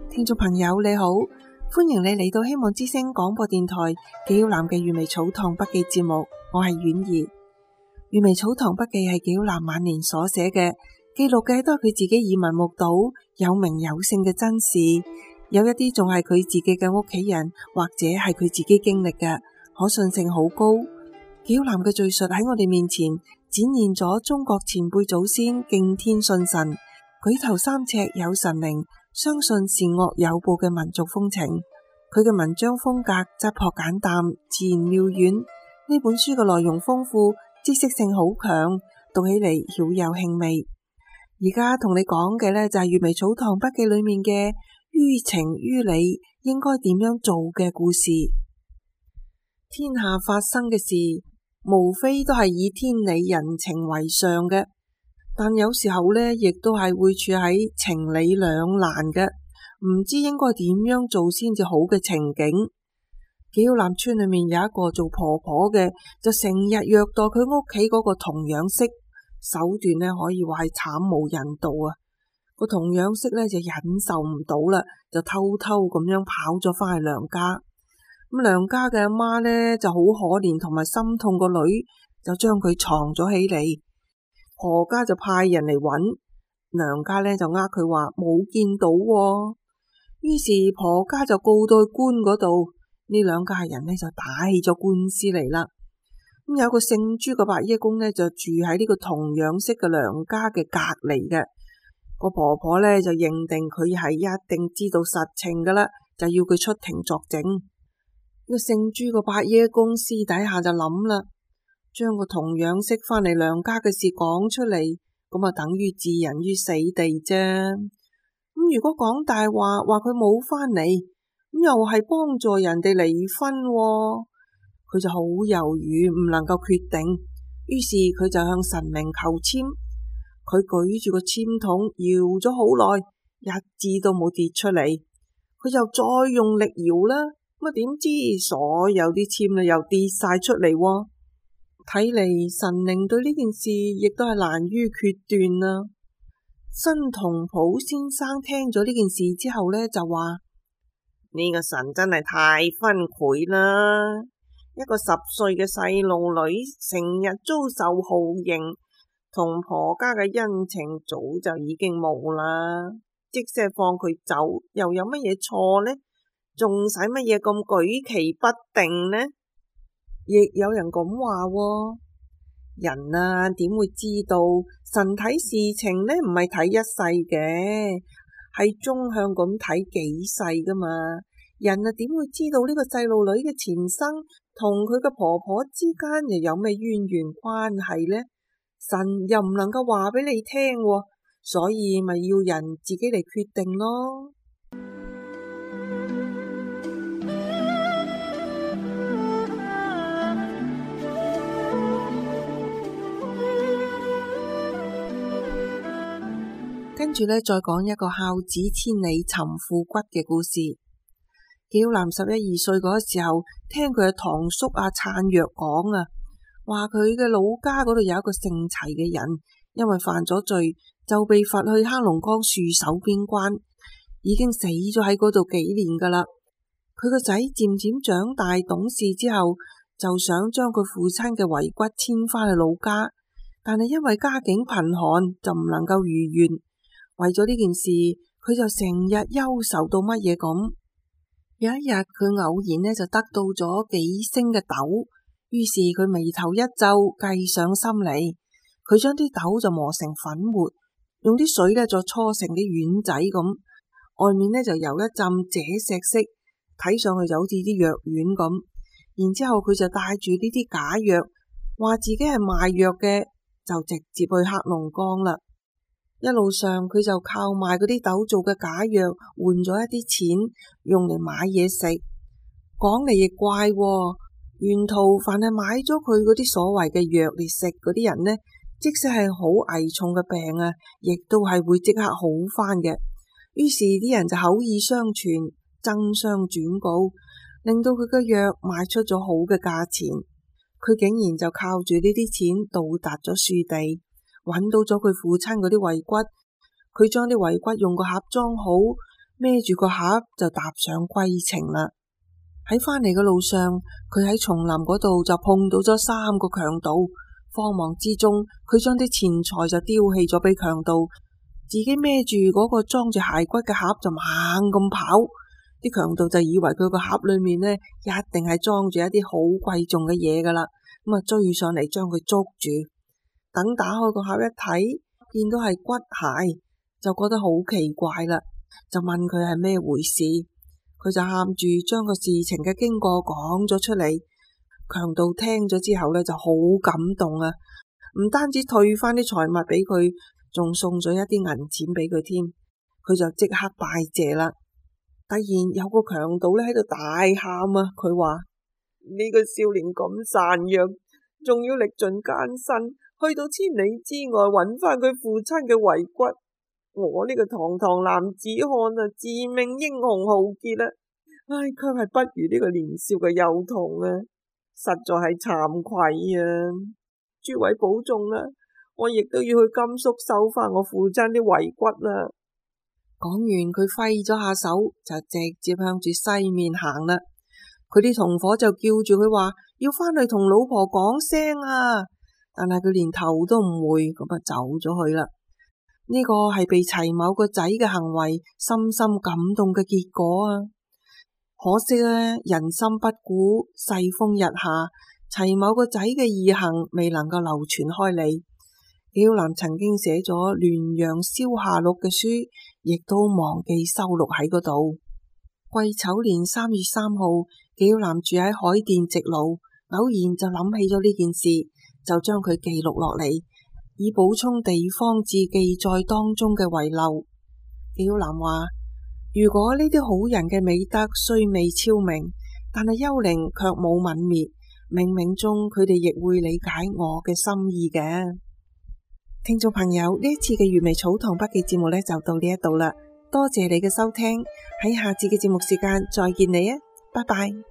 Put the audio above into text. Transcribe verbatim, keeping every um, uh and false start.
聽眾朋友你好，歡迎你嚟到希望之聲廣播電台紀曉嵐嘅閱微草堂筆記節目，我係婉兒。閱微草堂筆記係紀曉嵐晚年所寫嘅，記錄嘅都係佢自己耳聞目睹有名有姓嘅真事，有一啲仲係佢自己嘅屋企人或者係佢自己經歷嘅，可信性好高。紀曉嵐嘅敘述喺我哋面前展現咗中國前輩祖先敬天信神、舉頭三尺有神靈，相信善惡有報嘅民族風情。佢嘅文章風格質樸簡淡，自然妙遠。呢本書嘅內容豐富，知識性好強，讀起嚟曉有興味。而家同你講嘅呢，就係閱微草堂筆記裏面嘅於情於理應該點樣做嘅故事。天下發生嘅事，無非都係以天理人情為上嘅，但有時候呢，亦都係會處喺情理兩難嘅，唔知應該點樣做先至好嘅情景。紀曉嵐村裏面有一個做婆婆嘅，就成日虐待佢屋企嗰個童養媳，手段呢可以話係慘無人道啊！個童養媳呢就忍受唔到啦，就偷偷咁樣跑咗翻去娘家。咁娘家嘅阿媽呢就好可憐同埋心痛個女，就將佢藏咗起嚟。婆家就派人嚟揾，娘家呢就呃佢話冇見到喎。於是婆家就告到去官嗰度，呢兩家人呢就打起咗官司嚟啦。咁有個姓朱嘅伯爺公呢就住喺呢個童養媳嘅娘家嘅隔籬嘅，個婆婆呢就認定佢係一定知道實情噶啦，就要佢出庭作證。呢個姓朱嘅伯爺公私底下就諗啦，將個童養媳翻嚟娘家嘅事講出嚟，咁啊等於置人於死地啫。咁如果講大話，話佢冇翻嚟，咁又係幫助人哋離婚喎。佢就好猶豫，唔能夠決定。於是佢就向神明求簽，佢舉住個簽筒搖咗好耐，一支都冇跌出嚟。佢就再用力搖啦，咁啊點知所有啲簽呢又跌晒出嚟喎。睇嚟神靈對呢件事亦都係難於決斷啦。新同普先生聽咗呢件事之後呢，就話呢個神真係太昏聵啦！一個十歲嘅細路女成日遭受酷刑，同婆家嘅恩情早就已經冇啦。即使係放佢走，又有乜嘢錯呢？仲使乜嘢咁舉棋不定呢？亦有人咁話喎，人啊點會知道神睇事情呢？唔係睇一世嘅，係縱向咁睇幾世噶嘛。人啊點會知道呢個細路女嘅前生同佢嘅婆婆之間又有咩淵源關係呢？神又唔能夠話俾你聽喎，所以咪要人自己嚟決定咯。跟住呢，再講一個孝子千里尋父骨嘅故事。紀曉嵐十一二歲嗰時候，聽佢嘅堂叔阿燦若講啊，話佢嘅老家嗰度有一個姓齊嘅人，因為犯咗罪，就被罰去黑龍江戍守邊關，已經死咗喺嗰度幾年噶啦。佢個仔漸漸長大懂事之後，就想將佢父親嘅遺骨遷翻去老家，但係因為家境貧寒，就唔能夠如願。為咗呢件事，佢就成日憂愁到乜嘢咁。有一日，佢偶然呢就得到咗幾升嘅豆，於是佢眉頭一皺，計上心嚟。佢將啲豆就磨成粉末，用啲水呢再搓成啲丸仔咁，外面呢就有一浸赭石色，睇上去就好似啲藥丸咁。然之後佢就帶住呢啲假藥，話自己係賣藥嘅，就直接去黑龍江啦。一路上佢就靠賣嗰啲豆做嘅假藥換咗一啲錢，用嚟買嘢食。講嚟亦怪喎，沿途凡係買咗佢嗰啲所謂嘅藥嚟食嗰啲人呢，即使係好危重嘅病啊，亦都係會即刻好翻嘅。於是啲人就口耳相傳，爭相轉告，令到佢嘅藥賣出咗好嘅價錢。佢竟然就靠住呢啲錢到達咗樹地，揾到咗佢父親嗰啲遺骨，佢將啲遺骨用個盒裝好， 孭住個盒就踏上歸程啦。喺返嚟嘅路上，佢喺叢林嗰度就碰到咗三個強盜，慌忙之中，佢將啲錢財就丟棄咗俾強盜，自己孭住嗰個裝住骸骨嘅盒就猛咁跑。啲強盜就以為佢個盒裏面呢，一定係裝住一啲好貴重嘅嘢噶啦，咁啊追上嚟將佢捉住。等打開個盒一睇，見到係骨骸，就覺得好奇怪啦，就問佢係咩回事。佢就喊住將個事情嘅經過講咗出嚟。強盜聽咗之後呢，就好感動啊，唔單止退翻啲財物俾佢，仲送咗一啲銀錢俾佢添。佢就即刻拜謝啦。突然有個強盜咧喺度大喊啊！佢話呢個少年咁孱弱，仲要歷盡艱辛去到千里之外揾翻佢父親嘅遺骨。我呢個堂堂男子漢啊，自命英雄豪傑啦，唉，卻係不如呢個年少嘅幼童啊，實在係慚愧啊！諸位保重啦，我亦都要去甘肅收翻我父親啲遺骨啦。講完，佢揮咗下手，就直接向住西面行啦。佢啲同伙就叫住佢話要返去同老婆講聲啊，但係佢連頭都唔回，咁啊走咗去啦。呢個係被齊某個仔嘅行為深深感動嘅結果啊！可惜呢，人心不古，世風日下，齊某個仔嘅義行未能夠流傳開嚟。紀曉嵐曾經寫咗《滦陽消夏錄》嘅書，亦都忘記收錄喺嗰度。癸丑年三月三號，紀曉嵐住喺海淀直路，偶然就諗起咗呢件事，就將佢記錄落嚟，以補充地方志記載當中嘅遺漏。紀曉嵐話：如果呢啲好人嘅美德雖未超明，但係幽靈卻冇泯滅，冥冥中佢哋亦會理解我嘅心意嘅。聽眾朋友，呢一次嘅粵微草堂筆記節目呢就到呢一度啦，多謝你嘅收聽，喺下次嘅節目時間再見你啊，拜拜。